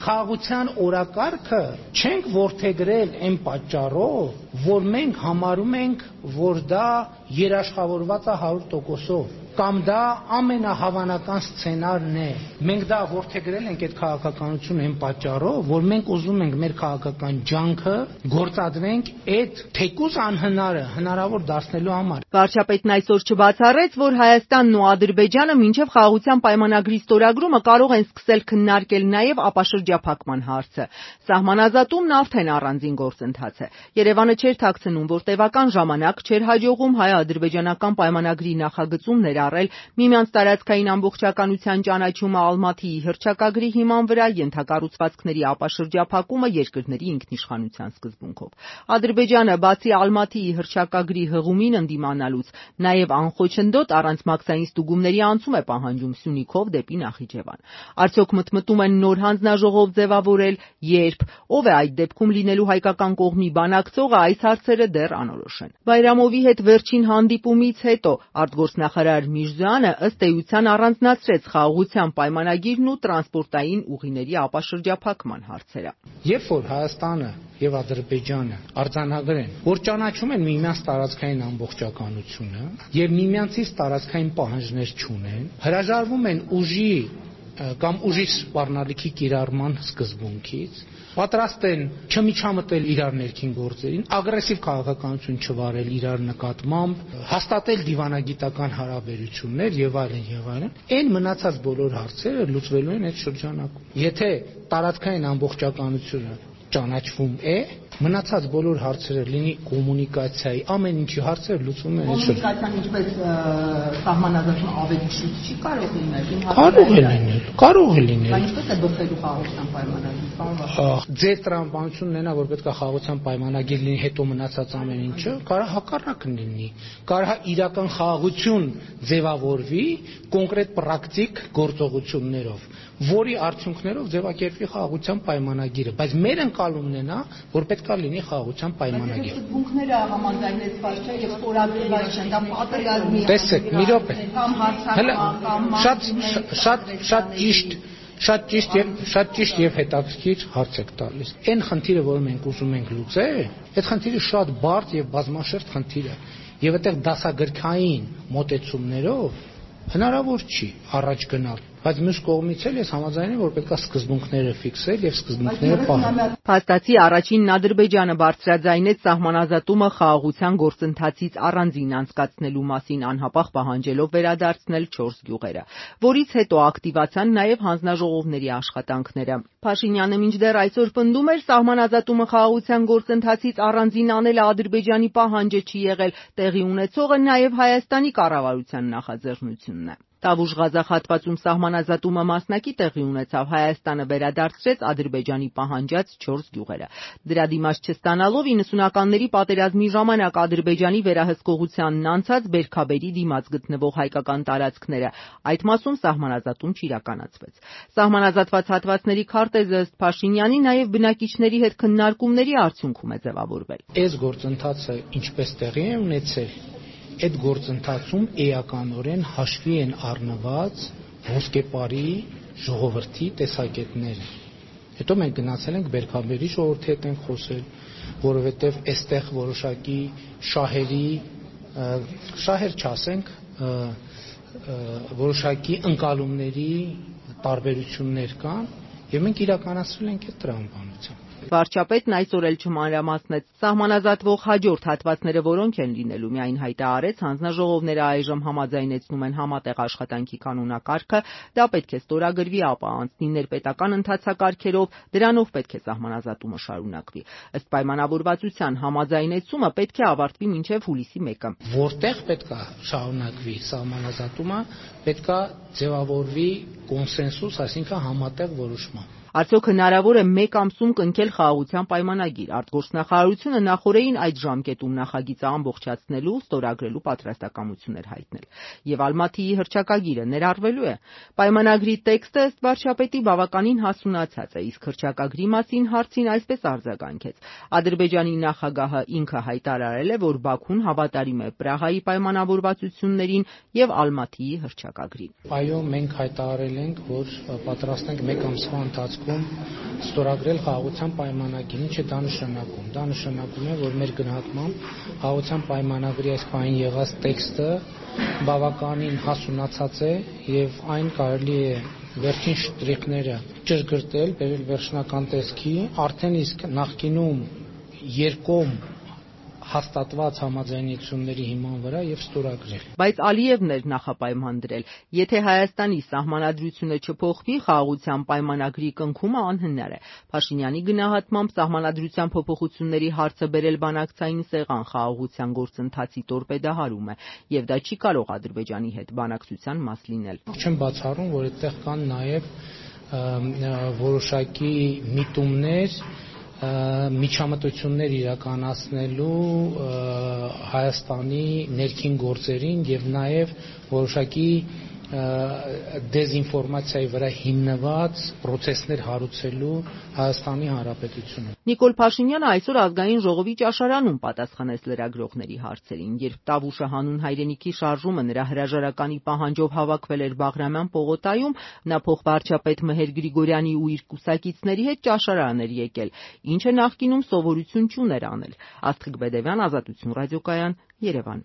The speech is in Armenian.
Խաղաղության օրակարգը չենք որդեգրել այն պատճառով, որ մենք համարում ենք, որ դա երաշխավորված է 100%-ով, կամ դա ամենահավանական սցենարն է։ Մենք դա որդեգրել ենք այդ քաղաքականությունը այն պատճառով, որ մենք ուզում ենք մեր քաղաքական ջանքը գործադրենք այդ թեկուզ անհնարը հնարավոր դարձնելու համար։ Վարչապետն այսօր չբացառեց, որ Հայաստանն ու Ադրբեջանը մինչև խաղաղության պայմանագրի ստորագրումը կարող են սկսել քննարկել նաև ապաշրջափակման հարցը։ Սահմանազատումն արդեն առանձին գործընթաց է։ Երևանը չէր թաքցնում, որ տևական ժամանակ չէր հաջողում հայ-ադրբեջանական պայմանագրի նախագծում ներառել միմյանց տարածքային ամբողջականության ճանաչումը Ալմաթիի հռչակագրի հիման վրա, ենթակառուցվածքների ապաշրջափակումը երկրների ինքնիշխանության սկզբունքով։ Ադրբեջանը բացի Ալմաթիի հռչակագրի հղումին ընդդիմանալուց, նաև անխոչնդոտ առանց մաքսային ստուգումների անցում է պահանջում Սյունիքով դեպի Նախիջևան։ Արդյոք մտմտում են նոր հանձնաժողով ձևավորել, երբ, ով է այդ դեպքում լինելու հայկական կողմի բանակցողը, այս հարցերը դեռ անորոշ են։ Բայրամովի հետ վերջին հանդիպումից հետո արտգործնախարար Միրզոյանը ըստ էության առանձնացրեց խաղաղության պայմանագիրն ու տրանսպորտային ուղիների ապաշրջափակման հարցերը։ Երբ որ Հայաստանը եւ Ադրբեջանը արձանագրեն, որ ճանաչում են միմյանց տարածքային ամբողջականությունը եւ միմյանցից տարածքային պահանջներ չունեն, հրաժարվում են ուժի կամ ուժի սպառնալիքի կիրառման սկզբունքից, պատրաստ են չմիջամտել իրար ներքին գործերին, ագրեսիվ քաղաքականություն չվարել իրար նկատմամբ, հաստատել դիվանագիտական հարաբերություններ եւ այլն, այն մնացած բոլոր հարցերը լուծվելու են այդ շրջանակում։ Եթե տարածքային ամբողջականությունը ճանաչվում է, մնացած բոլոր հարցերը լինի կոմունիկացիայի, ամեն ինչի հարցերը լուծվում են այդ շրջանակում։ Կոմունիկացիան ինչպես սահմանազատումը ավելի շուտ չի կարող լինել։ Կարող է լինել։ Բայց ինչպես է բխելու խաղաղության պայմանագիրը։ Ձեր տրամաբանությունն ունենա, որ պետք է խաղաղության պայմանագիր լինի, հետո մնացած ամեն ինչը, կարող հակառակն լինի։ Կարող իրական խաղաղություն ձևավորվի կոնկրետ պրակտիկ գործողություններով, որի արդյունքներով ձևակերպվի խաղաղության պայմանագիրը, բայց մեր ընկալումն է նա, որ պետք է լինի խաղաղության պայմանագիր։ Սկզբունքները համաձայնեցված չէ եւ ստորագրված չեն, դա պատերազմի։ Տեսեք, մի րոպե։ Կամ հարցակման, Շատ ճիշտ եւ հետաքրքիր հարց եք տալիս։ Այն խնդիրը, որը մենք ուզում ենք լուծել, այդ խնդիրը շատ բարդ եւ բազմաշերտ խնդիր է։ Եվ այդտեղ դասագրքային մոտեցումներով հնարավոր չի առաջ գնալ, բայց մյուս կողմից էլ ես համաձայն եմ, որ պետք է սկզբունքները ֆիքսել եւ սկզբունքները պահել։ Փաստացի առաջինն Ադրբեջանը բարձրաձայնեց սահմանազատումը խաղաղության գործընթացից առանձին անցկացնելու մասին անհապաղ պահանջելով վերադարձնել 4 գյուղերը, որից հետո ակտիվացան նաև հանձնաժողովների աշխատանքները։ Փաշինյանը մինչդեռ այսօր պնդում էր, սահմանազատումը խաղաղության գործընթացից առանձին անելը Ադրբեջանի պահանջը չի եղել, տեղի ունեցողը նաև Հայաստանի կառավարության նախաձեռնությունն է։ Տավուշ Ղազախ հատվածում սահմանազատումը մասնակի տեղի ունեցավ, Հայաստանը վերադարձրեց Ադրբեջանի պահանջած 4 գյուղերը։ Դրա դիմաց չստանալով 90-ականների պատերազմի ժամանակ Ադրբեջանի վերահսկողությանն անցած Բերքաբերի դիմաց գտնվող հայկական տարածքները, այդ մասում սահմանազատում չիրականացվեց։ Սահմանազատված հատվածների քարտեզը ըստ Փաշինյանի նաև բնակիչների հետ քննարկումների արդյունքում է ձևավորվել։ Այս գործընթացը ինչպես տեղի է ունեցել, այդ գործընթացում էականորեն հաշվի են առնված ոսկեպարի ժողովրդի տեսակետները։ Հետո մենք գնացել ենք Բերքաբերի ժողովրդի հետ ենք խոսել, որովհետև այստեղ որոշակի շահեր չասենք, որոշակի ընկալումների տարբերություններ կան, եւ մենք իրականացրել ենք այդ տրամաբանությամբ։ Վարչապետն այսօր էլ չմանրամասնեց սահմանազատվող հաջորդ հատվածները որոնք են լինելու, միայն հայտարարեց հանձնաժողովները այժմ համաձայնեցնում են համատեղ աշխատանքի կանոնակարգը, դա պետք է ստորագրվի, ապա անցնի ներպետական ընթացակարգերով, դրանով պետք է սահմանազատումը շարունակվի։ Ըստ պայմանավորվածության համաձայնեցումը պետք է ավարտվի մինչև հուլիսի 1-ը։ Որտեղ պետք է շարունակվի սահմանազատումը, պետք է ձևավորվի կոնսենսուս, այսինքն համատեղ որոշում։ Արդյոք հնարավոր է 1 ամսում կնքել խաղաղության պայմանագիր։ Արտգործնախարարությունը նախորդին այդ ժամկետում նախագիծը ամբողջացնելու, ստորագրելու պատրաստակամություն էր հայտնել։ Եվ Ալմաթիի հռչակագիրը ներառվելու է։ Պայմանագրի տեքստը ըստ վարչապետի բավականին հասունացած է, իսկ հռչակագրի մասին հարցին այսպես արձագանքեց. Ադրբեջանի նախագահը ինքը հայտարարել է, որ Բաքուն հավատարիմ է Պրահայի պայմանավորվածություններին եւ Ալմաթիի հռչակագրին։ Այո, մենք հայտարարել ենք, որ պատրաստ ենք 1 ամսվա ընթացքում ընթացքում ստորագրել խաղաղության պայմանագիր։ Ինչ է դա նշանակում։ Դա նշանակում է, որ մեր գնահատմամբ խաղաղության պայմանագրի այս պահին եղած տեքստը բավականին հասունացած է եւ այն կարելի է վերջին շտրիխները ճշգրտել, բերել վերջնական տեսքի, արդեն իսկ նախկինում երկկողմ հաստատված համաձայնությունների հիման վրա եւ ստորագրել։ Բայց Ալիևն էր նախապայման դրել. եթե Հայաստանի սահմանադրությունը չփոխվի, խաղաղության պայմանագրի կնքումը անհնար է։ Փաշինյանի գնահատմամբ սահմանադրության փոփոխությունների հարցը բերել բանակցային սեղան խաղաղության գործընթացի տորպեդահարում է եւ դա չի կարող Ադրբեջանի հետ բանակցության մաս լինել։ Չեմ բացառում, որ այդտեղ կան նաեւ որոշակի միտումներ միջամտություններ իրականացնելու Հայաստանի ներքին գործերին եւ նաեւ որոշակի դեզինֆորմացիայի վրա հիմնված process-ներ հարուցելու Հայաստանի Հանրապետությունը։ Նիկոլ Փաշինյանը այսօր ազգային ժողովի ճաշարանում պատասխանեց լրագրողների հարցերին, երբ Տավուշը հանուն հայրենիքի շարժումը նրա հրաժարականի պահանջով հավաքվել էր Բաղրամյան պողոտայում, նա փոխվարչապետ Մհեր Գրիգորյանի ու իր կուսակիցների հետ ճաշարան էր եկել, ինչը նախկինում սովորություն չուներ անել։ Աստղիկ Բեդևյան, Ազատություն ռադիոկայան, Երևան։